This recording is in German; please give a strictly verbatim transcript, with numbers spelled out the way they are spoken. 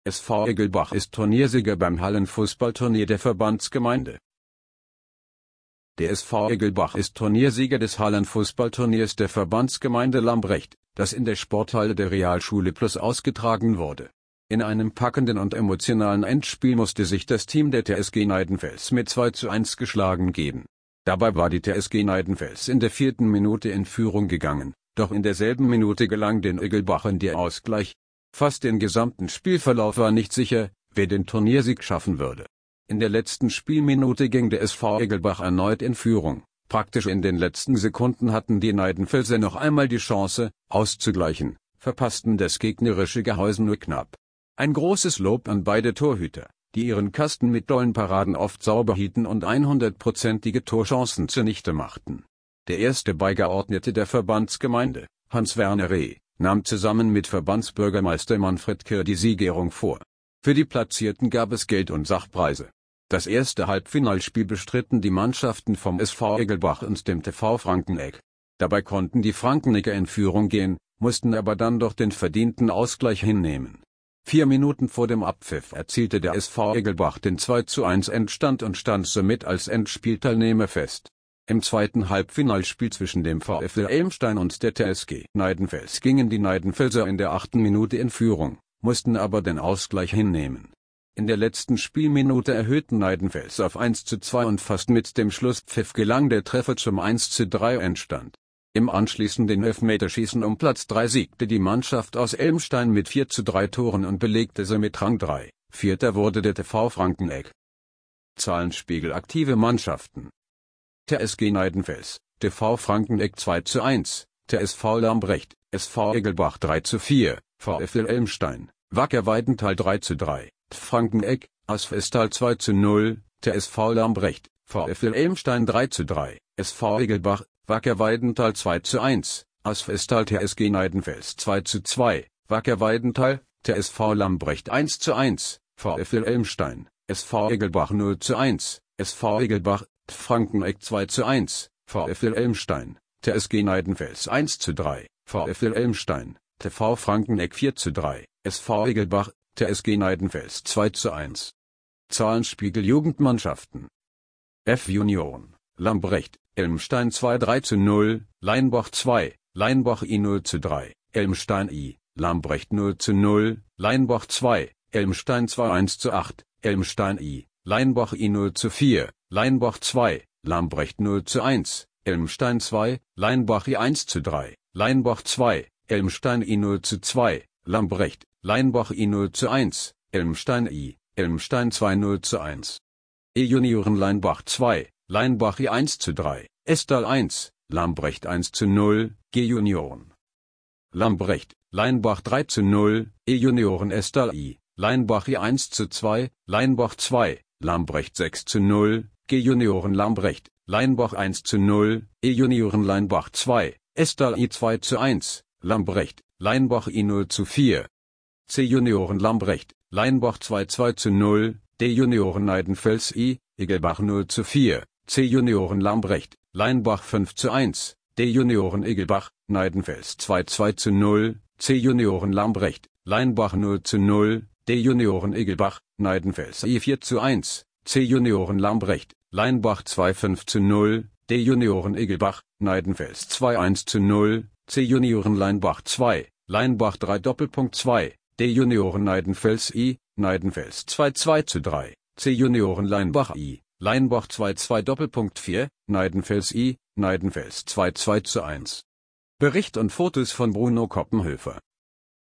S V Egelbach ist Turniersieger beim Hallenfußballturnier der Verbandsgemeinde. Der S V Egelbach ist Turniersieger des Hallenfußballturniers der Verbandsgemeinde Lambrecht, das in der Sporthalle der Realschule Plus ausgetragen wurde. In einem packenden und emotionalen Endspiel musste sich das Team der T S G Neidenfels mit zwei zu eins geschlagen geben. Dabei war die T S G Neidenfels in der vierten Minute in Führung gegangen, doch in derselben Minute gelang den Egelbachern der Ausgleich. Fast den gesamten Spielverlauf war nicht sicher, wer den Turniersieg schaffen würde. In der letzten Spielminute ging der S V Egelbach erneut in Führung. Praktisch in den letzten Sekunden hatten die Neidenfelser noch einmal die Chance, auszugleichen, verpassten das gegnerische Gehäuse nur knapp. Ein großes Lob an beide Torhüter, die ihren Kasten mit dollen Paraden oft sauber hielten und hundertprozentige Torchancen zunichte machten. Der erste Beigeordnete der Verbandsgemeinde, Hans-Werner Reh, nahm zusammen mit Verbandsbürgermeister Manfred Kirr die Siegerehrung vor. Für die Platzierten gab es Geld und Sachpreise. Das erste Halbfinalspiel bestritten die Mannschaften vom S V Egelbach und dem T V Frankenegg. Dabei konnten die Frankenegger in Führung gehen, mussten aber dann doch den verdienten Ausgleich hinnehmen. Vier Minuten vor dem Abpfiff erzielte der S V Egelbach den zwei zu eins Endstand und stand somit als Endspielteilnehmer fest. Im zweiten Halbfinalspiel zwischen dem VfL Elmstein und der T S G Neidenfels gingen die Neidenfelser in der achten Minute in Führung, mussten aber den Ausgleich hinnehmen. In der letzten Spielminute erhöhten Neidenfels auf eins zu zwei und fast mit dem Schlusspfiff gelang der Treffer zum eins zu drei Endstand. Im anschließenden Elfmeterschießen um Platz drei siegte die Mannschaft aus Elmstein mit vier zu drei Toren und belegte somit Rang drei. Vierter wurde der T V Frankenegg. Zahlenspiegel: aktive Mannschaften: T S G Neidenfels, T V Frankenegg zwei zu eins, T S V Lambrecht, S V Egelbach drei zu vier, VfL Elmstein, Wacker Weidenthal drei zu drei, Frankenegg, Asfestal zwei zu null, T S V Lambrecht, VfL Elmstein drei zu drei, S V Egelbach, Wacker Weidenthal zwei zu eins, Asfestal T S G Neidenfels zwei zu zwei, Wacker Weidenthal, T S V Lambrecht eins zu eins, VfL Elmstein, S V Egelbach null zu eins, S V Egelbach, Frankenegg zwei zu eins, VfL Elmstein, T S G Neidenfels eins zu drei, VfL Elmstein, T V Frankenegg vier zu drei, S V Egelbach, T S G Neidenfels zwei zu eins. Zahlenspiegel: Jugendmannschaften: F Union, Lambrecht, Elmstein zwei drei zu null, Leinbach zwei, Leinbach I null zu drei, Elmstein I, Lambrecht null zu null, Leinbach zwei, Elmstein zwei eins zu acht, Elmstein I, Leinbach I null zu vier, Leinbach zwei, Lambrecht null zu eins, Elmstein zwei, Leinbach I eins zu drei, Leinbach zwei, Elmstein I null zu zwei, Lambrecht, Leinbach I null zu eins, Elmstein I, Elmstein zwei null zu eins. E-Junioren Leinbach zwei, Leinbach I eins zu drei, Estal eins, Lambrecht eins zu null, G-Junioren. Lambrecht, Leinbach drei zu null, E-Junioren Estal I, Leinbach I eins zu zwei, Leinbach zwei, Lambrecht sechs zu null, G-Junioren Lambrecht, Leinbach eins zu null, E-Junioren Leinbach zwei, Estal I zwei zu eins, Lambrecht, Leinbach I null zu vier. C-Junioren Lambrecht, Leinbach zwei zwei zu null, D-Junioren Neidenfels I, Egelbach null zu vier, C-Junioren Lambrecht, Leinbach fünf zu eins, D-Junioren Egelbach, Neidenfels zwei zwei zu null, C-Junioren Lambrecht, Leinbach null zu null, D-Junioren Egelbach, Neidenfels I vier zu eins, C-Junioren Lambrecht, Leinbach zwei fünf zu null, D-Junioren Egelbach, Neidenfels zwei eins zu null, C-Junioren Leinbach zwei, Leinbach drei Doppelpunkt zwei, D-Junioren Neidenfels I, Neidenfels zwei zwei zu drei, C-Junioren Leinbach I, Leinbach zwei zwei Doppelpunkt vier, Neidenfels I, Neidenfels zwei zwei zu eins. Bericht und Fotos von Bruno Koppenhöfer.